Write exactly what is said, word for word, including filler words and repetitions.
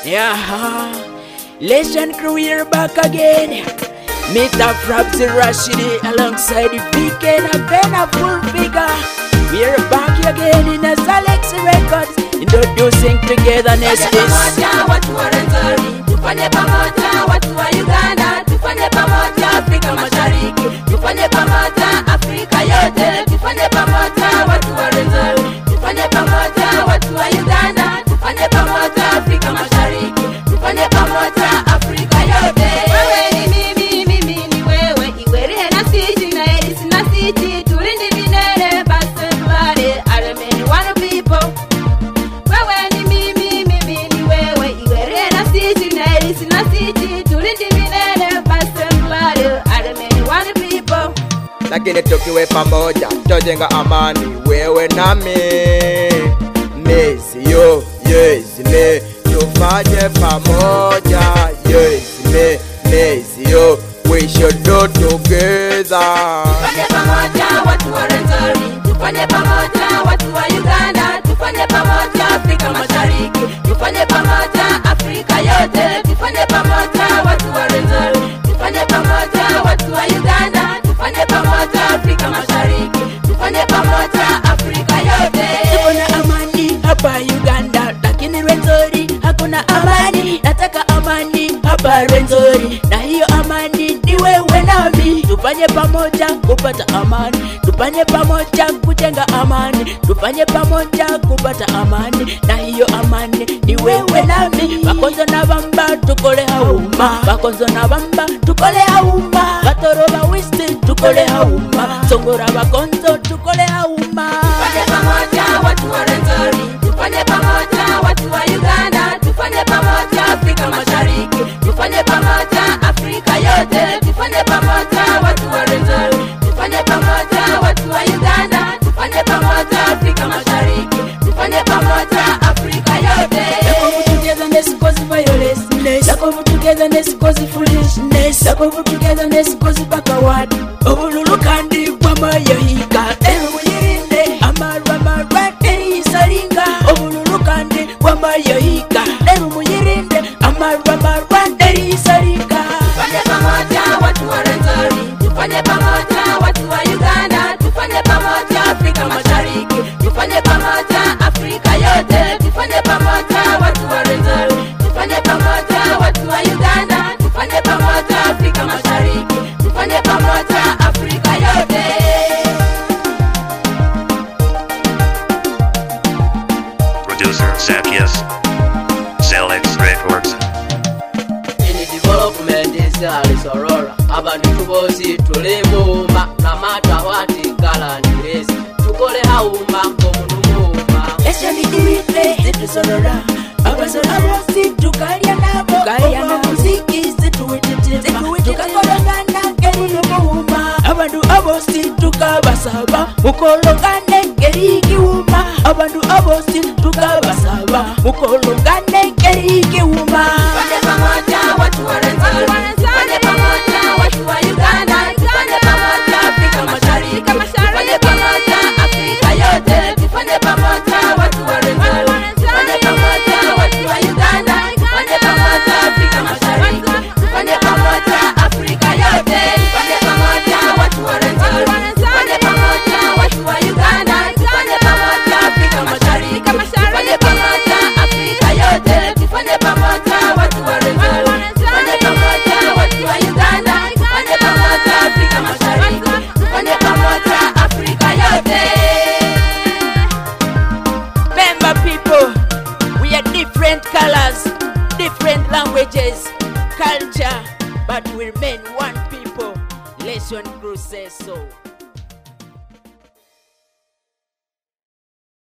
Yeah, Legend Crew here back again. Mister Frabs Rashidi alongside the V K and Vena full figure. We're back again in a Alex Records, introducing togetherness. Watu wa Renzori, tufanye pamoja. Watu wa Uganda, tufanye pamoja. Afrika Mashariki, tufanye pamoja. Afrika yote, tufanye pamoja. Watu wa Renzori, tufanye pamoja. Watu wa Uganda, tufanye pamoja. Afrika Mashariki, tufanye pamoja. Afrika yote. Wewe ni mimi, mimi ni wewe. Iwerehe na sisi na Elisi na sisi. Tulindi minere, basi mbale. Alemeni one people. Wewe ni mimi, mimi ni wewe. Iwerehe na sisi na Elisi na sisi. Tulindi minere, basi mbale. Alemeni one people. Lakini tukiwe pamoja tojenga amani, wewe nami. Mezi yo, yes me, tufanye pamoja. Yes me, mezi yo, we should do together. Tufanye pamoja watu wa Renzori, tufanye pamoja watu wa Uganda, tufanye pamoja Afrika Mashariki, tufanye pamoja Afrika yote, tufanye pamoja watu wa Renzori, tufanye pamoja watu wa Uganda, tufanye pamoja Afrika Mashariki, tufanye pamoja Afrika yote. Hakuna amani hapa Uganda, lakini Renzori hakuna amani. Nataka amani hapa Renzori, na hiyo amani ni wewe nami. Tufanye pamoja kupata amani, tufanye pamoja kujenga amani, tufanye pamoja kupata amani, na hiyo amani ni wewe nami. Bakonzo na bamba tukole hauma, bakonzo na bamba tukole hauma, batoro ba wisti tukole hauma, songora bakonzo tukole hauma. Tufanye pamoja watu wa Renzori, tufanye pamoja watu wa Uganda, tufanye pamoja Afrika Mashariki, tufanye pamoja Afrika yote, tufanye pamoja watu wa Renzori, tufanye pamoja watu wa Uganda, tufanye pamoja Afrika Mashariki, tufanye pamoja Afrika yote. Togetherness cause violence, lack of togetherness cause foolishness, lack of togetherness cause backward. Obululu kandi kwama yohika, ewe muyirinde amarwa amarwa eri saringa. Obululu kandi kwama yohika, ewe muyirinde amarwa amarwa eri saringa. Tufanye pamoja watu wa Renzori, tufanye pamoja watu wa Uganda, tufanye pamoja Afrika Mashariki, tufanye pamoja Afrika yote, tufanye pamoja watu wa Renzori, tufanye pamoja watu wa Uganda, tufanye pamoja Afrika Mashariki, tufanye pamoja Afrika yote. Producer Zacchaeus, Alex Records. In development is Alisorora. Abantu tubozi tuleboma na mata wati kala ndirezi. Tukole hauma komunumuma. Esha ni duite zitusorora, abasora bosi tukalia nabo, tukalia na muziki zituwetete, tukakolongana ngeri muhuma. Abantu abosi tukabasaba, mukolongane ngeri kiwuma. Abantu abosi tukabasaba, mukolongane ngeri kiwuma. Tufanye pamoja watu wa Renzori, tufanye pamoja watu wa Uganda, tufanye pamoja Afrika Mashariki, tufanye pamoja Afrika yote, tufanye pamoja watu wa Renzori, tufanye pamoja watu wa Uganda, tufanye pamoja Afrika Mashariki, tufanye pamoja Afrika yote, tufanye pamoja watu wa Renzori, tufanye pamoja watu wa Uganda, tufanye pamoja Afrika Mashariki, tufanye pamoja Afrika yote, tufanye pamoja watu wa Renzori, tufanye pamoja watu wa Uganda, tufanye pamoja Afrika Mashariki, tufanye pamoja Afrika yote. Remember people, we are different colors, different languages, culture, but we remain one people. Legend Crew says so.